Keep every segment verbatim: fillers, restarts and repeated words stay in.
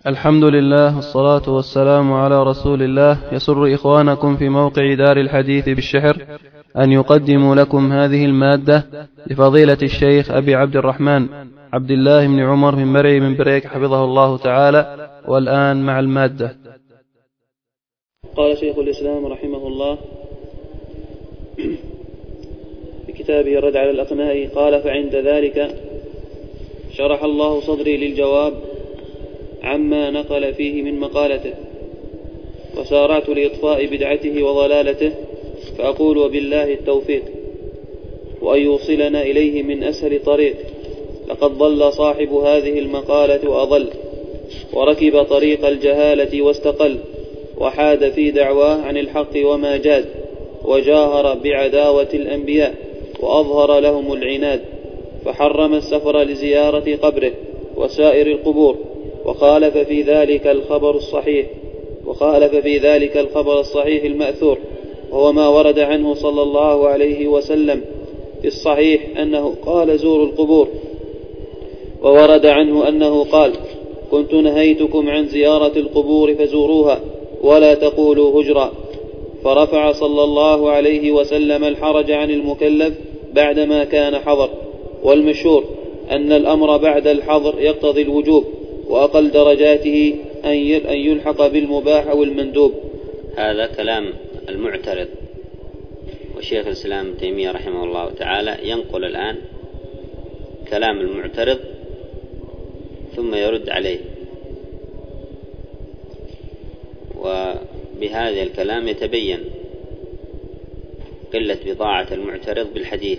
الحمد لله والصلاة والسلام على رسول الله. يسر إخوانكم في موقع دار الحديث بالشحر أن يقدموا لكم هذه المادة لفضيلة الشيخ أبي عبد الرحمن عبد الله بن عمر بن مرعي من بريك حفظه الله تعالى. والآن مع المادة. قال شيخ الإسلام رحمه الله بكتابه الرد على الأقناء قال: فعند ذلك شرح الله صدري للجواب عما نقل فيه من مقالته، وسارعت لإطفاء بدعته وضلالته، فأقول وبالله التوفيق، وأن يوصلنا إليه من أسهل طريق. لقد ضل صاحب هذه المقالة وأضل، وركب طريق الجهالة واستقل، وحاد في دعواه عن الحق وما جاد، وجاهر بعداوة الأنبياء وأظهر لهم العناد، فحرم السفر لزيارة قبره وسائر القبور، وخالف في ذلك الخبر الصحيح وخالف في ذلك الخبر الصحيح المأثور، وهو ما ورد عنه صلى الله عليه وسلم في الصحيح أنه قال: زوروا القبور. وورد عنه أنه قال: كنت نهيتكم عن زيارة القبور فزوروها ولا تقولوا هجرا. فرفع صلى الله عليه وسلم الحرج عن المكلف بعدما كان حظر، والمشهور أن الأمر بعد الحظر يقتضي الوجوب، وأقل درجاته أن يلحق بالمباح أو المندوب. هذا كلام المعترض، وشيخ الإسلام ابن تيمية رحمه الله تعالى ينقل الآن كلام المعترض ثم يرد عليه. وبهذا الكلام يتبين قلة بضاعة المعترض بالحديث،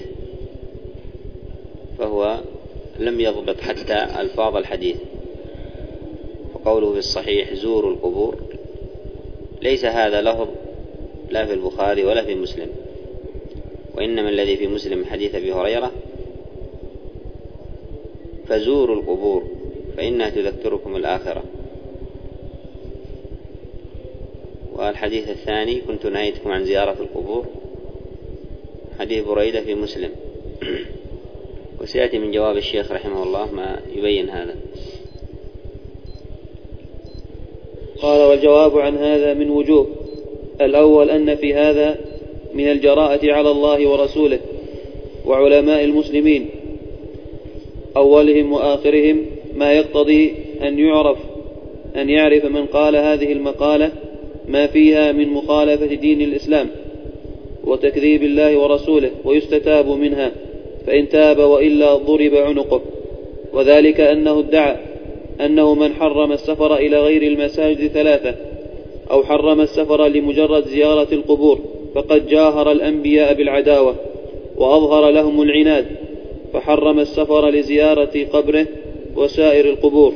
فهو لم يضبط حتى ألفاظ الحديث. وقوله في الصحيح: زوروا القبور، ليس هذا لفظ لا في البخاري ولا في مسلم، وإنما الذي في مسلم حديث أبي هريرة: فزوروا القبور فإنها تذكركم الآخرة. والحديث الثاني: كنت نهيتكم عن زيارة القبور، حديث بريدة في مسلم. وسيأتي من جواب الشيخ رحمه الله ما يبين هذا. قال: والجواب عن هذا من وجوه. الأول أن في هذا من الجراءة على الله ورسوله وعلماء المسلمين أولهم وآخرهم ما يقتضي أن يعرف أن يعرف من قال هذه المقالة ما فيها من مخالفة دين الإسلام وتكذيب الله ورسوله، ويستتاب منها، فإن تاب وإلا ضرب عنقه. وذلك أنه ادعى أنه من حرم السفر إلى غير المساجد ثلاثة، أو حرم السفر لمجرد زيارة القبور، فقد جاهر الأنبياء بالعداوة وأظهر لهم العناد، فحرم السفر لزيارة قبره وسائر القبور.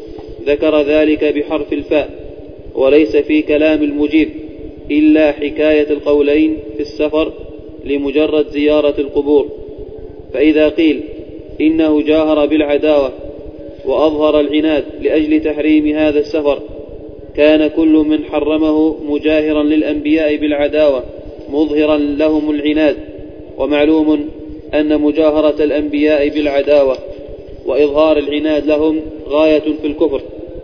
ذكر ذلك بحرف الفاء، وليس في كلام المجيب إلا حكاية القولين في السفر لمجرد زيارة القبور. فإذا قيل إنه جاهر بالعداوة وأظهر العناد لأجل تحريم هذا السفر، كان كل من حرمه مجاهرا للأنبياء بالعداوة مظهرا لهم العناد. ومعلوم أن مجاهرة الأنبياء بالعداوة وإظهار العناد لهم غاية في الكفر،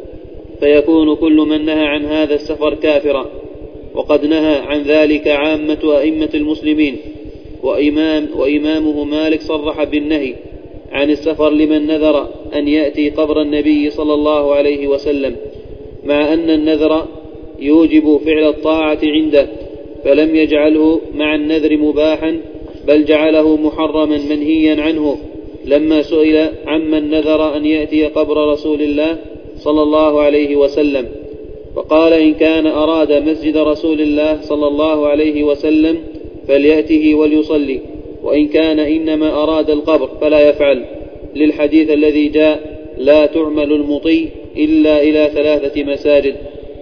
فيكون كل من نهى عن هذا السفر كافرا. وقد نهى عن ذلك عامة أئمة المسلمين، وإمام وإمامه مالك صرح بالنهي عن السفر لمن نذر أن يأتي قبر النبي صلى الله عليه وسلم، مع أن النذر يوجب فعل الطاعة عنده، فلم يجعله مع النذر مباحا، بل جعله محرما منهيا عنه، لما سئل عمن نذر أن يأتي قبر رسول الله صلى الله عليه وسلم، فقال: إن كان أراد مسجد رسول الله صلى الله عليه وسلم فليأته وليصلي، وإن كان إنما أراد القبر فلا يفعل، للحديث الذي جاء: لا تعمل المطي إلا إلى ثلاثة مساجد.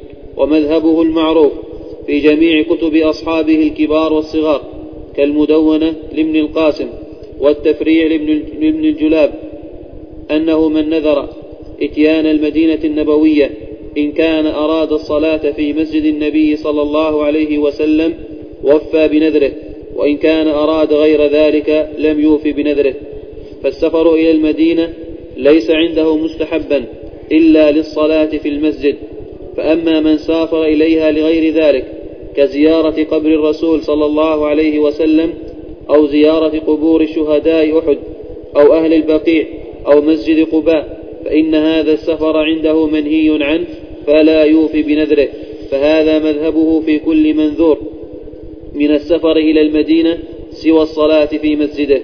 ومذهبه المعروف في جميع كتب أصحابه الكبار والصغار، كالمدونة لابن القاسم والتفريع لابن الجلاب، أنه من نذر إتيان المدينة النبوية إن كان أراد الصلاة في مسجد النبي صلى الله عليه وسلم وفى بنذره، وإن كان أراد غير ذلك لم يوفي بنذره. فالسفر إلى المدينة ليس عنده مستحبا إلا للصلاة في المسجد. فأما من سافر إليها لغير ذلك كزيارة قبر الرسول صلى الله عليه وسلم أو زيارة قبور شهداء أحد أو أهل البقيع أو مسجد قباء فإن هذا السفر عنده منهي عنه فلا يوفي بنذره، فهذا مذهبه في كل منذور من السفر إلى المدينة سوى الصلاة في مسجده.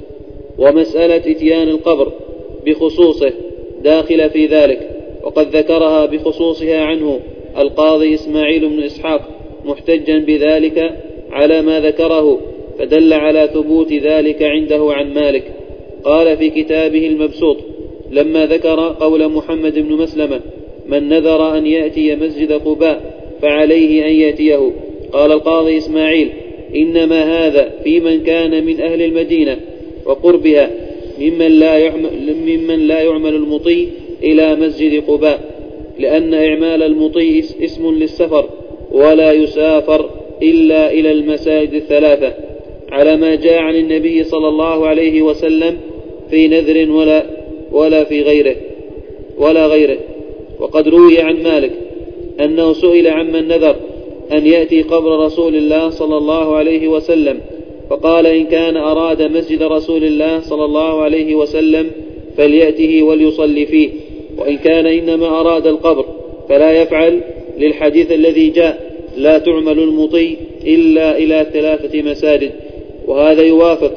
ومسألة إتيان القبر بخصوصه داخل في ذلك، وقد ذكرها بخصوصها عنه القاضي إسماعيل بن إسحاق محتجا بذلك على ما ذكره، فدل على ثبوت ذلك عنده عن مالك. قال في كتابه المبسوط لما ذكر قول محمد بن مسلمة: من نذر أن يأتي مسجد قباء فعليه أن يأتيه. قال القاضي إسماعيل: إنما هذا في من كان من أهل المدينة وقربها ممن لا يعمل, ممن لا يعمل المطي إلى مسجد قباء، لأن إعمال المطي اسم للسفر ولا يسافر إلا إلى المساجد الثلاثة، على ما جاء عن النبي صلى الله عليه وسلم في نذر ولا, ولا في غيره ولا غيره. وقد روي عن مالك أنه سئل عمن نذر أن يأتي قبر رسول الله صلى الله عليه وسلم، فقال: إن كان أراد مسجد رسول الله صلى الله عليه وسلم فليأته وليصلي فيه، وإن كان إنما أراد القبر فلا يفعل، للحديث الذي جاء: لا تعمل المطي إلا إلى ثلاثة مساجد. وهذا يوافق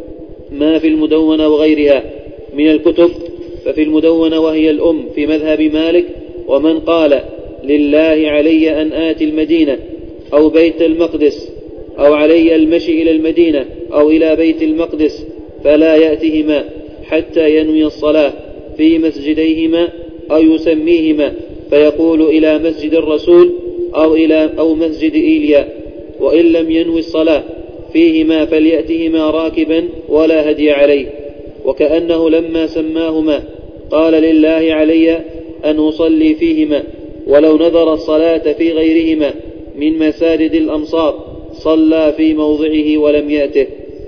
ما في المدونة وغيرها من الكتب. ففي المدونة وهي الأم في مذهب مالك: ومن قال لله علي أن آتي المدينة أو بيت المقدس أو علي المشي إلى المدينة أو إلى بيت المقدس فلا يأتهما حتى ينوي الصلاة في مسجديهما أو يسميهما فيقول إلى مسجد الرسول أو, إلى أو مسجد إيليا، وإن لم ينوي الصلاة فيهما فليأتهما راكبا ولا هدي عليه. وكأنه لما سماهما قال: لله علي أن أصلي فيهما، ولو نذر الصلاة في غيرهما من مساجد الأمصار صلى في موضعه ولم يأته.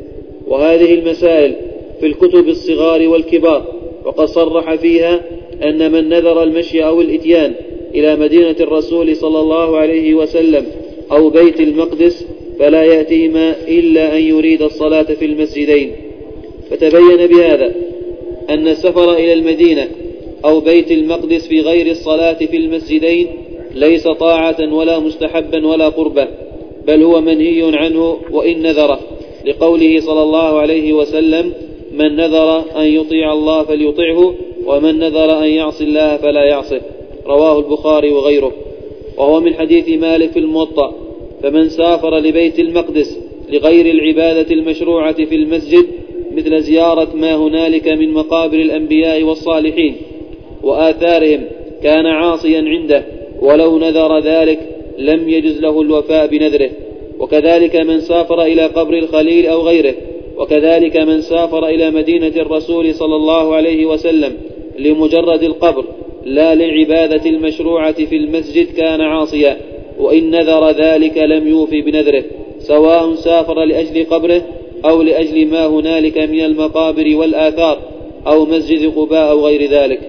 وهذه المسائل في الكتب الصغار والكبار، وقد صرح فيها أن من نذر المشي أو الإتيان إلى مدينة الرسول صلى الله عليه وسلم أو بيت المقدس فلا يأتيهما إلا أن يريد الصلاة في المسجدين. فتبين بهذا أن السفر إلى المدينة أو بيت المقدس في غير الصلاة في المسجدين ليس طاعة ولا مستحبا ولا قربة، بل هو منهي عنه وإن نذره، لقوله صلى الله عليه وسلم: من نذر أن يطيع الله فليطعه، ومن نذر أن يعصي الله فلا يعصه. رواه البخاري وغيره. وهو من حديث مالك في الموطأ: فمن سافر لبيت المقدس لغير العبادة المشروعة في المسجد مثل زيارة ما هنالك من مقابر الأنبياء والصالحين وآثارهم كان عاصيا عنده، ولو نذر ذلك لم يجز له الوفاء بنذره. وكذلك من سافر إلى قبر الخليل أو غيره، وكذلك من سافر إلى مدينة الرسول صلى الله عليه وسلم لمجرد القبر لا للعبادة المشروعة في المسجد كان عاصيا، وإن نذر ذلك لم يوفي بنذره، سواء سافر لأجل قبره أو لأجل ما هنالك من المقابر والآثار أو مسجد قباء أو غير ذلك.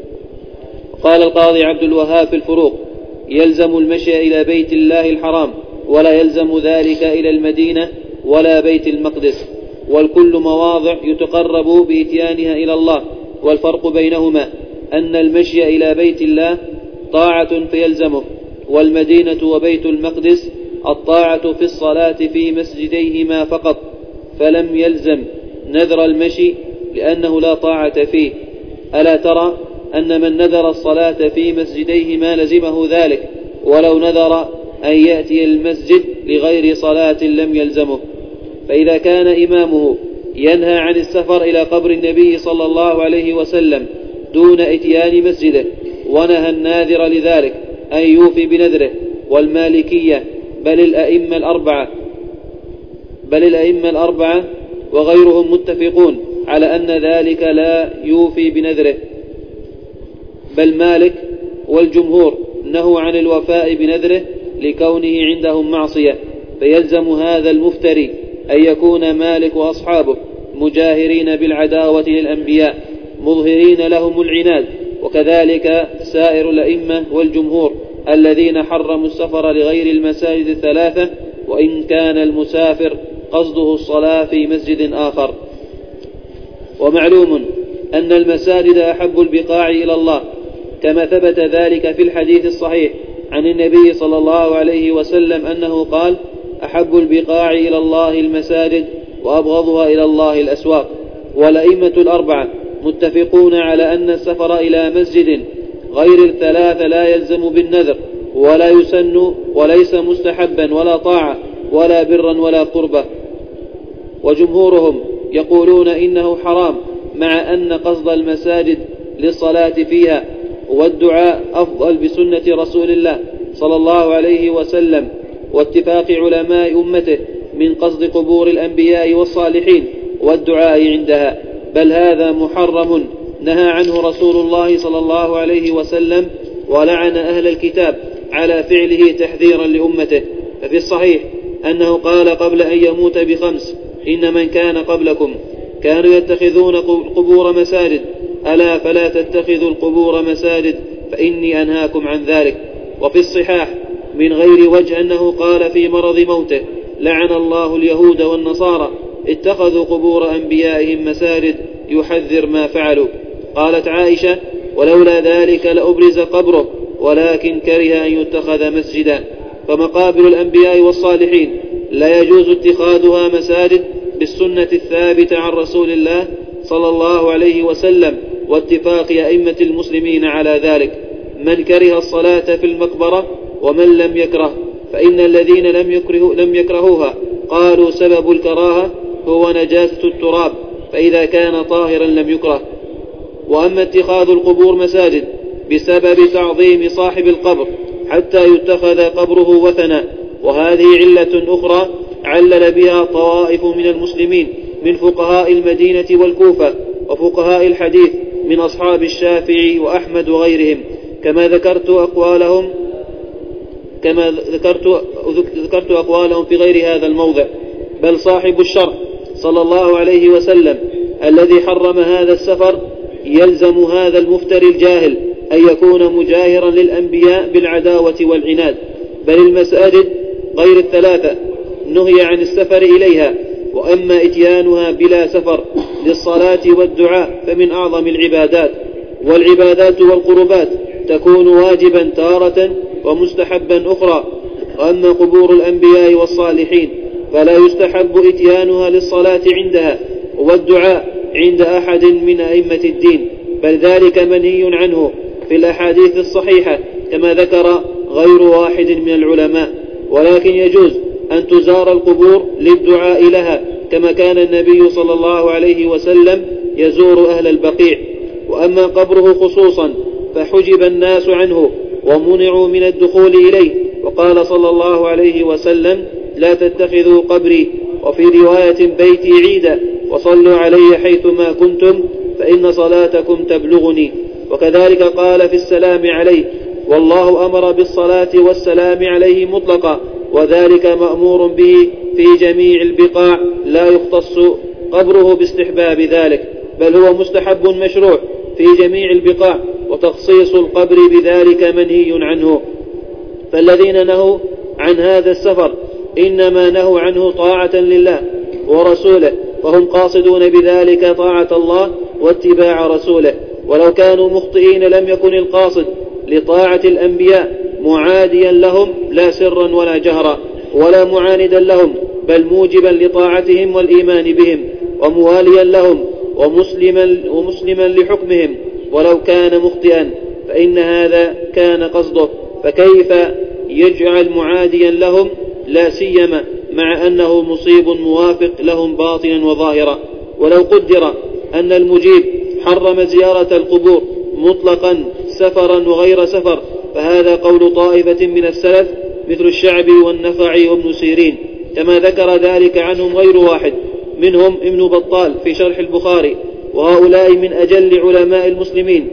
قال القاضي عبد الوهاب في الفروق: يلزم المشي إلى بيت الله الحرام، ولا يلزم ذلك إلى المدينة ولا بيت المقدس، والكل مواضع يتقرب بإتيانها إلى الله. والفرق بينهما أن المشي إلى بيت الله طاعة فيلزمه، والمدينة وبيت المقدس الطاعة في الصلاة في مسجديهما فقط، فلم يلزم نذر المشي لأنه لا طاعة فيه. ألا ترى أن من نذر الصلاة في مسجديهما لزمه ذلك، ولو نذر أن يأتي المسجد لغير صلاة لم يلزمه. فإذا كان إمامه ينهى عن السفر إلى قبر النبي صلى الله عليه وسلم دون إتيان مسجده، ونهى الناذر لذلك أن يوفي بنذره، والمالكية بل الأئمة الأربعة بل الأئمة الأربعة وغيرهم متفقون على أن ذلك لا يوفي بنذره، بل مالك والجمهور نهوا عن الوفاء بنذره لكونه عندهم معصية. فيلزم هذا المفتري أن يكون مالك وأصحابه مجاهرين بالعداوة للأنبياء، مظهرين لهم العناد وكذلك سائر الأئمة والجمهور الذين حرموا السفر لغير المساجد الثلاثة وإن كان المسافر قصده الصلاة في مسجد آخر. ومعلوم أن المساجد أحب البقاع إلى الله كما ثبت ذلك في الحديث الصحيح عن النبي صلى الله عليه وسلم أنه قال: أحب البقاع إلى الله المساجد وأبغضها إلى الله الأسواق. والأئمة الأربعة متفقون على أن السفر إلى مسجد غير الثلاثة لا يلزم بالنذر ولا يسن وليس مستحبا ولا طاعة ولا برا ولا قربة. وجمهورهم يقولون إنه حرام مع أن قصد المساجد للصلاة فيها والدعاء أفضل بسنة رسول الله صلى الله عليه وسلم واتفاق علماء أمته من قصد قبور الأنبياء والصالحين والدعاء عندها، بل هذا محرم نهى عنه رسول الله صلى الله عليه وسلم ولعن أهل الكتاب على فعله تحذيرا لأمته. ففي الصحيح أنه قال قبل أن يموت بخمس: إن من كان قبلكم كانوا يتخذون قبور مساجد، ألا فلا تتخذوا القبور مساجد فإني أنهاكم عن ذلك. وفي الصحاح من غير وجه أنه قال في مرض موته: لعن الله اليهود والنصارى اتخذوا قبور أنبيائهم مساجد، يحذر ما فعلوا. قالت عائشة: ولولا ذلك لأبرز قبره ولكن كره أن يتخذ مسجدا. فمقابر الأنبياء والصالحين لا يجوز اتخاذها مساجد بالسنة الثابتة عن رسول الله صلى الله عليه وسلم واتفاق أئمة المسلمين على ذلك. من كره الصلاة في المقبرة ومن لم يكره، فإن الذين لم, يكره لم يكرهوها قالوا سبب الكراهة هو نجاسة التراب، فإذا كان طاهرا لم يكره. وأما اتخاذ القبور مساجد بسبب تعظيم صاحب القبر حتى يتخذ قبره وثنا، وهذه علة أخرى علل بها طوائف من المسلمين من فقهاء المدينة والكوفة وفقهاء الحديث من أصحاب الشافعي وأحمد وغيرهم، كما ذكرت أقوالهم كما ذكرت, ذكرت أقوالهم في غير هذا الموضع. بل صاحب الشرع صلى الله عليه وسلم الذي حرم هذا السفر يلزم هذا المفتري الجاهل أن يكون مجاهرا للأنبياء بالعداوة والعناد. بل المساجد غير الثلاثة نهي عن السفر إليها، وأما إتيانها بلا سفر للصلاة والدعاء فمن أعظم العبادات. والعبادات والقربات تكون واجبا تارة ومستحبا أخرى. وأما قبور الأنبياء والصالحين فلا يستحب إتيانها للصلاة عندها والدعاء عند أحد من أئمة الدين، بل ذلك منهي عنه في الأحاديث الصحيحة كما ذكر غير واحد من العلماء. ولكن يجوز أن تزار القبور للدعاء لها، كما كان النبي صلى الله عليه وسلم يزور أهل البقيع. وأما قبره خصوصا فحجب الناس عنه ومنعوا من الدخول إليه، وقال صلى الله عليه وسلم: لا تتخذوا قبري، وفي رواية بيتي عيدا، وصلوا علي حيثما كنتم فإن صلاتكم تبلغني. وكذلك قال في السلام عليه: والله أمر بالصلاة والسلام عليه مطلقا، وذلك مأمور به في جميع البقاع، لا يختص قبره باستحباب ذلك، بل هو مستحب مشروع في جميع البقاع، وتخصيص القبر بذلك منهي عنه. فالذين نهوا عن هذا السفر إنما نهوا عنه طاعة لله ورسوله، فهم قاصدون بذلك طاعة الله واتباع رسوله. ولو كانوا مخطئين لم يكن القاصد لطاعة الأنبياء معاديا لهم لا سرا ولا جهرا ولا معاندا لهم، بل موجبا لطاعتهم والإيمان بهم ومواليا لهم ومسلما, ومسلما لحكمهم. ولو كان مخطئا فإن هذا كان قصده، فكيف يجعل معاديا لهم لا سيما مع أنه مصيب موافق لهم باطنا وظاهرا. ولو قدر أن المجيب حرم زيارة القبور مطلقا سفرا وغير سفر فهذا قول طائفة من السلف مثل الشعبي والنخعي وابن سيرين، كما ذكر ذلك عنهم غير واحد، منهم ابن بطال في شرح البخاري. وهؤلاء من أجل علماء المسلمين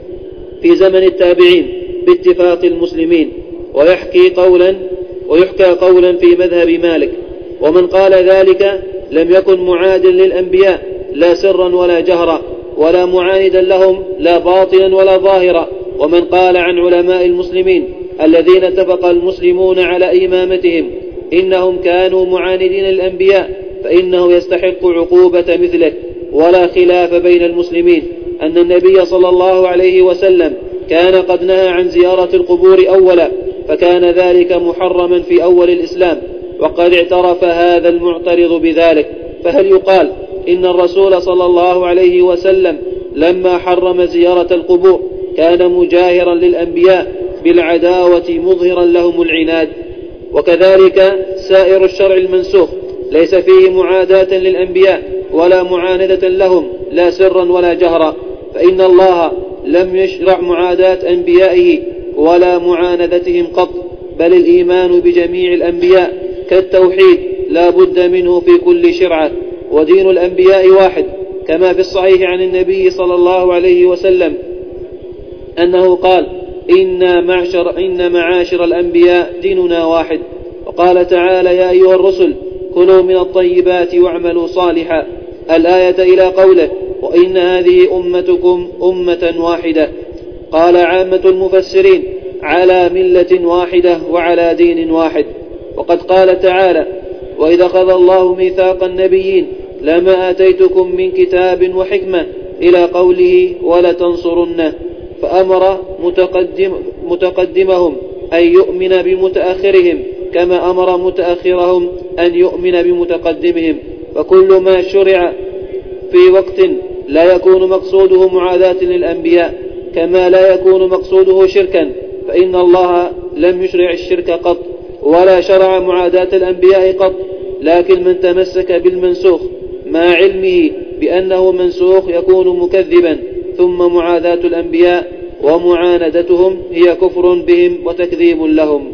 في زمن التابعين باتفاق المسلمين. ويحكي قولا ويحكى قولا في مذهب مالك، ومن قال ذلك لم يكن معاد للأنبياء لا سرا ولا جهرا، ولا معاندا لهم لا باطنا ولا ظاهرا. ومن قال عن علماء المسلمين الذين اتفق المسلمون على إمامتهم إنهم كانوا معاندين للأنبياء فإنه يستحق عقوبة مثله. ولا خلاف بين المسلمين أن النبي صلى الله عليه وسلم كان قد نهى عن زيارة القبور أولا، فكان ذلك محرما في أول الإسلام، وقد اعترف هذا المعترض بذلك. فهل يقال إن الرسول صلى الله عليه وسلم لما حرم زيارة القبور كان مجاهرا للأنبياء بالعداوة مظهرا لهم العناد؟ وكذلك سائر الشرع المنسوخ ليس فيه معاداة للأنبياء ولا معاندة لهم لا سرا ولا جهرا، فإن الله لم يشرع معاداة أنبيائه ولا معاندتهم قط، بل الإيمان بجميع الأنبياء كالتوحيد لا بد منه في كل شرعة، ودين الأنبياء واحد، كما في الصحيح عن النبي صلى الله عليه وسلم أنه قال: إن معشر, إن معاشر الأنبياء ديننا واحد. وقال تعالى: يا أيها الرسل كلوا من الطيبات واعملوا صالحا، الآية إلى قوله: وإن هذه أمتكم أمة واحدة. قال عامة المفسرين: على ملة واحدة وعلى دين واحد. وقد قال تعالى: وإذا أخذ الله ميثاق النبيين لما آتيتكم من كتاب وحكمة إلى قوله ولتنصرنه، فأمر متقدم متقدمهم أن يؤمن بمتأخرهم كما أمر متأخرهم أن يؤمن بمتقدمهم. فكل ما شرع في وقت لا يكون مقصوده معاداة للأنبياء كما لا يكون مقصوده شركا، فإن الله لم يشرع الشرك قط ولا شرع معاداة الأنبياء قط، لكن من تمسك بالمنسوخ مع علمه بأنه منسوخ يكون مكذبا. ثم معاداة الأنبياء ومعاندتهم هي كفر بهم وتكذيب لهم.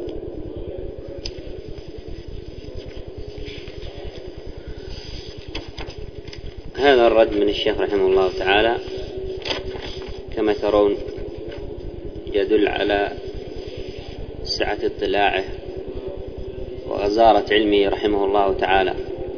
هذا الرد من الشيخ رحمه الله تعالى كما ترون يدل على سعة اطلاعه وغزارة علمه رحمه الله تعالى.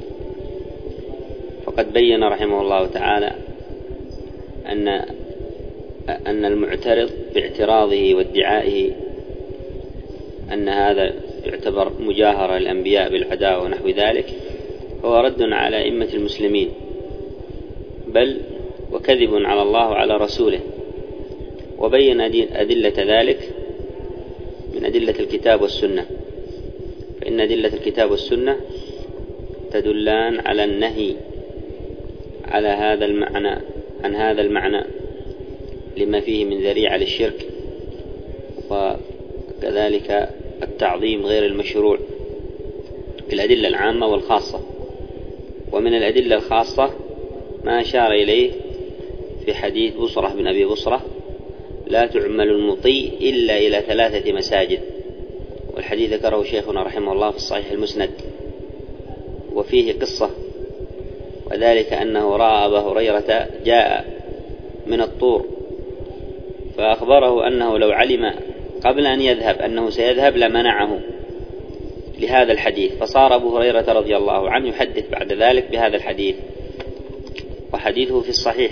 فقد بين رحمه الله تعالى أن أن المعترض باعتراضه وادعائه أن هذا يعتبر مجاهرة للأنبياء بالعداوة ونحو ذلك هو رد على أئمة المسلمين، بل وكذب على الله وعلى رسوله. وبين أدلة ذلك من أدلة الكتاب والسنة، فإن أدلة الكتاب والسنة تدلان على النهي على هذا المعنى عن هذا المعنى لما فيه من ذريعة للشرك، وكذلك التعظيم غير المشروع بالأدلة العامة والخاصة. ومن الأدلة الخاصة ما أشار إليه في حديث بصرة بن أبي بصرة: لا تعمل المطيع إلا إلى ثلاثة مساجد. والحديث ذكره شيخنا رحمه الله في الصحيح المسند، وفيه قصة، وذلك أنه رأى أبا هريرة جاء من الطور فأخبره أنه لو علم قبل أن يذهب أنه سيذهب لمنعه لهذا الحديث، فصار أبو هريرة رضي الله عنه يحدث بعد ذلك بهذا الحديث، وحديثه في الصحيح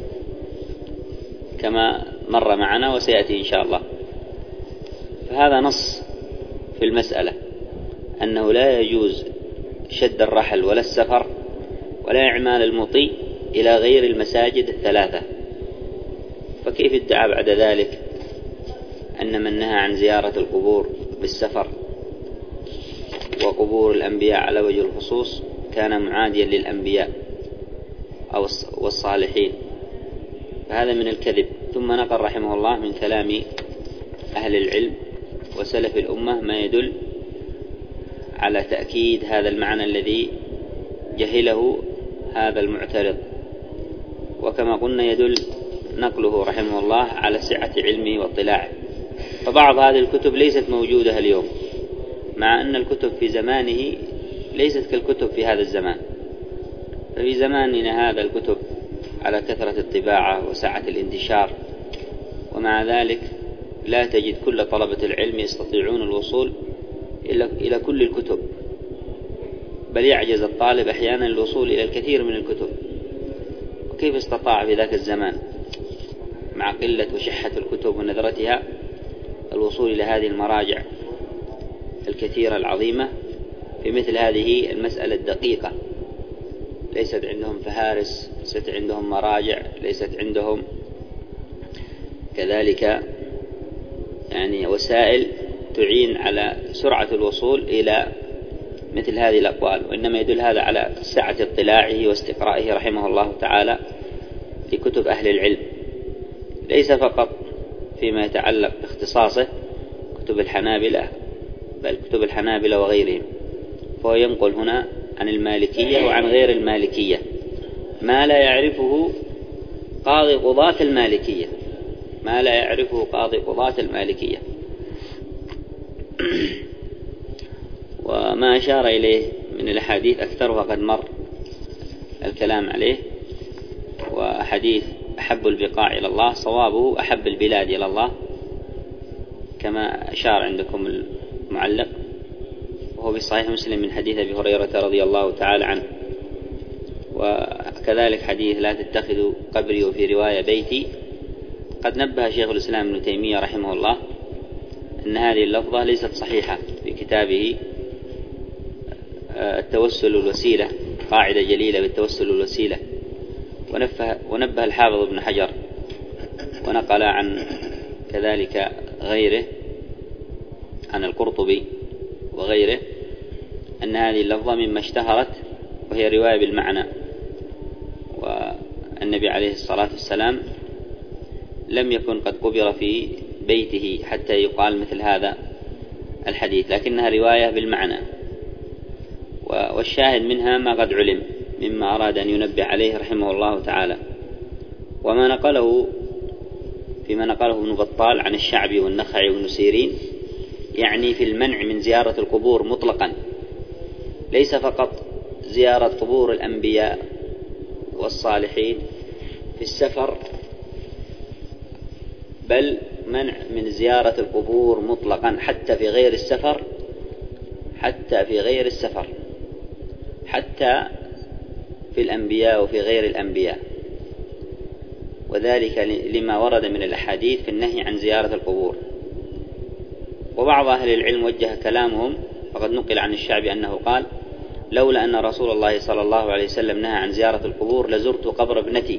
كما مر معنا وسيأتي إن شاء الله. فهذا نص في المسألة أنه لا يجوز شد الرحل ولا السفر ولا إعمال المطيع إلى غير المساجد الثلاثة. فكيف ادعى بعد ذلك أن من نهى عن زيارة القبور بالسفر وقبور الأنبياء على وجه الخصوص كان معاديا للأنبياء أو والصالحين؟ فهذا من الكذب. ثم نقل رحمه الله من كلام أهل العلم وسلف الأمة ما يدل على تأكيد هذا المعنى الذي جهله هذا المعترض. وكما قلنا يدل نقله رحمه الله على سعة علمه واطلاعه. فبعض هذه الكتب ليست موجودة اليوم، مع أن الكتب في زمانه ليست كالكتب في هذا الزمان. ففي زماننا هذا الكتب على كثرة الطباعة وسعة الانتشار، ومع ذلك لا تجد كل طلبة العلم يستطيعون الوصول إلى كل الكتب، بل يعجز الطالب أحيانا الوصول إلى الكثير من الكتب. وكيف استطاع في ذاك الزمان مع قلة وشحة الكتب ونذرتها الوصول إلى هذه المراجع الكثيرة العظيمة في مثل هذه المسألة الدقيقة. ليست عندهم فهارس، ليست عندهم مراجع، ليست عندهم كذلك يعني وسائل تعين على سرعة الوصول إلى مثل هذه الأقوال، وإنما يدل هذا على سعة اطلاعه واستقرائه رحمه الله تعالى لكتب أهل العلم، ليس فقط فيما يتعلق باختصاصه كتب الحنابلة، بل كتب الحنابلة وغيرهم. فهو ينقل هنا عن المالكية وعن غير المالكية ما لا يعرفه قاضي قضاة المالكية، ما لا يعرفه قاضي قضاة المالكية. وما أشار إليه من الأحاديث أكثرها قد مر الكلام عليه. وحديث أحب البقاع إلى الله صوابه أحب البلاد إلى الله، كما أشار عندكم المعلق، وهو في صحيح مسلم من حديث أبي هريرة رضي الله تعالى عنه. وكذلك حديث لا تتخذوا قبري وفي رواية بيتي، قد نبه شيخ الإسلام ابن تيمية رحمه الله أن هذه اللفظة ليست صحيحة في كتابه التوسل والوسيلة، قاعدة جليلة بالتوسل والوسيلة. ونبه, ونبه الحافظ ابن حجر ونقل عن كذلك غيره عن القرطبي وغيره أن هذه اللفظة مما اشتهرت وهي رواية بالمعنى، والنبي عليه الصلاة والسلام لم يكن قد قبر في بيته حتى يقال مثل هذا الحديث، لكنها رواية بالمعنى. والشاهد منها ما قد علم مما أراد أن ينبه عليه رحمه الله تعالى. وما نقله فيما نقله ابن بطال عن الشعبي والنخعي والنسيرين يعني في المنع من زيارة القبور مطلقا، ليس فقط زيارة قبور الأنبياء والصالحين في السفر، بل منع من زيارة القبور مطلقا حتى في غير السفر، حتى في غير السفر، حتى في الأنبياء وفي غير الأنبياء. وذلك لما ورد من الأحاديث في النهي عن زيارة القبور. وبعض أهل العلم وجه كلامهم، فقد نقل عن الشعبي أنه قال: لولا أن رسول الله صلى الله عليه وسلم نهى عن زيارة القبور لزرت قبر ابنتي.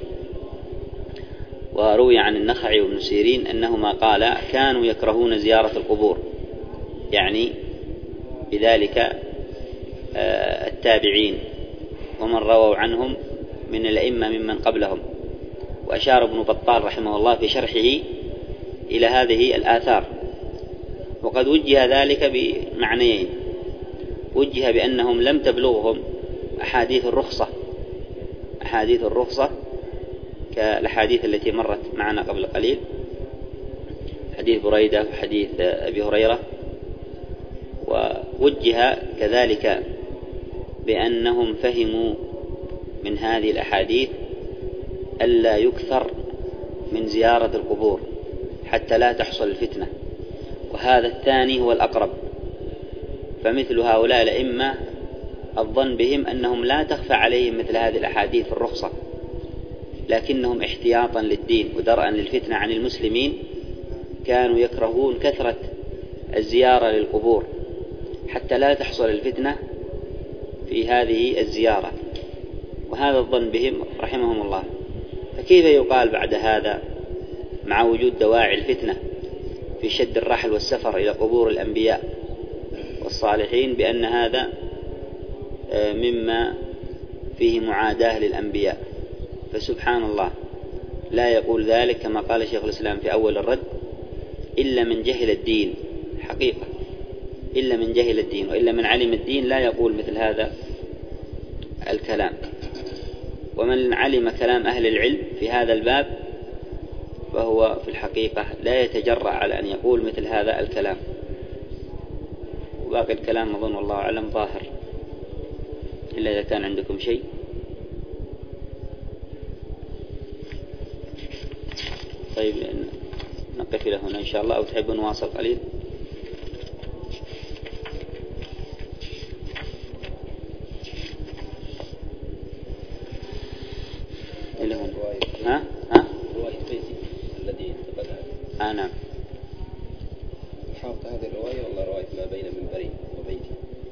وروي عن النخعي وابن سيرين أنهما قال كانوا يكرهون زيارة القبور، يعني بذلك التابعين ومن رووا عنهم من الأئمة ممن قبلهم. وأشار ابن بطال رحمه الله في شرحه إلى هذه الآثار. وقد وجه ذلك بمعنيين: وجه بأنهم لم تبلغهم أحاديث الرخصة، أحاديث الرخصة كالأحاديث التي مرت معنا قبل قليل، حديث بريدة وحديث أبي هريرة. ووجه كذلك بأنهم فهموا من هذه الأحاديث ألا يكثر من زيارة القبور حتى لا تحصل الفتنة، وهذا الثاني هو الأقرب. فمثل هؤلاء الأئمة الظن بهم أنهم لا تخفى عليهم مثل هذه الأحاديث الرخصة، لكنهم احتياطا للدين ودرءا للفتنة عن المسلمين كانوا يكرهون كثرة الزيارة للقبور حتى لا تحصل الفتنة في هذه الزيارة. وهذا الظن بهم رحمهم الله. فكيف يقال بعد هذا مع وجود دواعي الفتنة في شد الرحل والسفر إلى قبور الأنبياء والصالحين بأن هذا مما فيه معاداة للأنبياء؟ فسبحان الله، لا يقول ذلك كما قال شيخ الإسلام في أول الرد إلا من جهل الدين حقيقة، إلا من جهل الدين، وإلا من علم الدين لا يقول مثل هذا الكلام. ومن علم كلام أهل العلم في هذا الباب فهو في الحقيقة لا يتجرأ على أن يقول مثل هذا الكلام. وباقي الكلام أظن والله أعلم ظاهر، إلا إذا كان عندكم شيء. طيب نقف إلى هنا إن شاء الله، أو تحب نواصل قليل؟ إلى هنا. حافظ هذه الرواية والله رواية ما بين منبري وبيتي.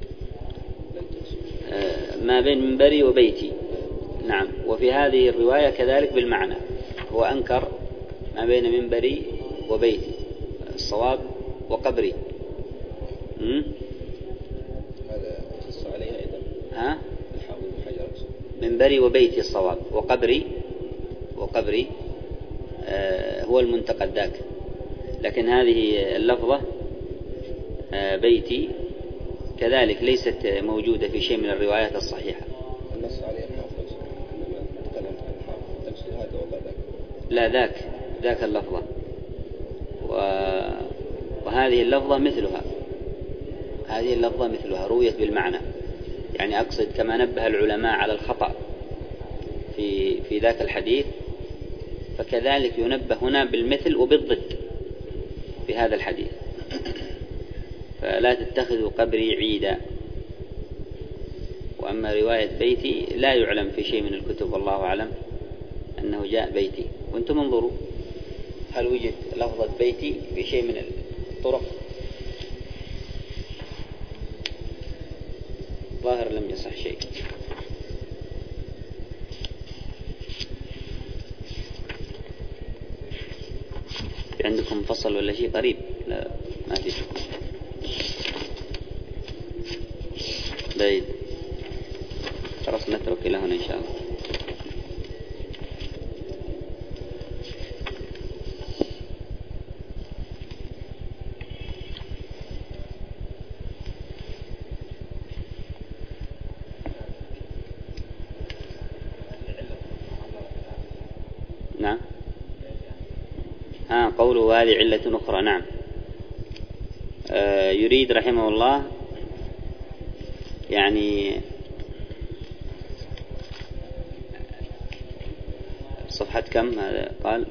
ما بين منبري وبيتي، نعم. وفي هذه الرواية كذلك بالمعنى، هو أنكر ما بين منبري وبيتي، الصواب وقبري. م? هذا يخص عليها أيضا. ها؟ الحافظ بن حجر منبري وبيتي الصواب، وقبري وقبري آه هو المنتقد ذاك. لكن هذه اللفظة آه بيتي كذلك ليست موجودة في شيء من الروايات الصحيحة. النص عليه الحافظ لما تكلمت عن الحافظ تقصد هذا والله ذاك؟ لا، ذاك ذاك اللفظة، و... وهذه اللفظة مثلها، هذه اللفظة مثلها رويت بالمعنى. يعني أقصد كما نبه العلماء على الخطأ في في ذاك الحديث، فكذلك ينبه هنا بالمثل وبالضد في هذا الحديث. فلا تتخذوا قبري عيدا. وأما رواية بيتي لا يعلم في شيء من الكتب والله أعلم أنه جاء بيتي. وأنتم انظروا هل وجد لفظة بيتي في شيء من الطرق؟ ظاهر لم يصح شيء. في عندكم فصل ولا شيء قريب؟ لا ما في. بعيد. خلاص نترك إلى هنا إن شاء الله. نعم. ها قوله هذه علة أخرى. نعم. آه يريد رحمه الله يعني صفحة كم هذا قال؟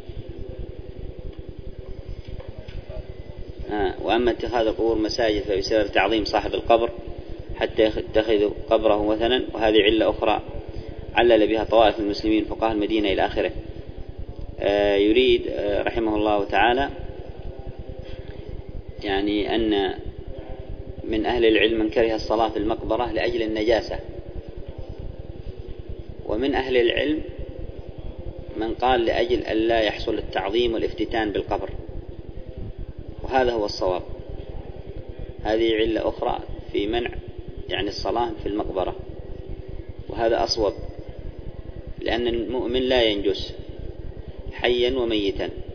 آه وأما اتخاذ القبور مساجد فبسبب تعظيم صاحب القبر حتى يتخذوا قبره وثنا، وهذه علة أخرى علل بها طوائف المسلمين فقهاء المدينة إلى آخره. آه يريد آه رحمه الله تعالى يعني أن من أهل العلم من كره الصلاة في المقبرة لأجل النجاسة، ومن أهل العلم من قال لأجل ألا يحصل التعظيم والافتتان بالقبر، وهذا هو الصواب. هذه علة أخرى في منع يعني الصلاة في المقبرة، وهذا أصوب، لأن المؤمن لا ينجس حيا وميتا.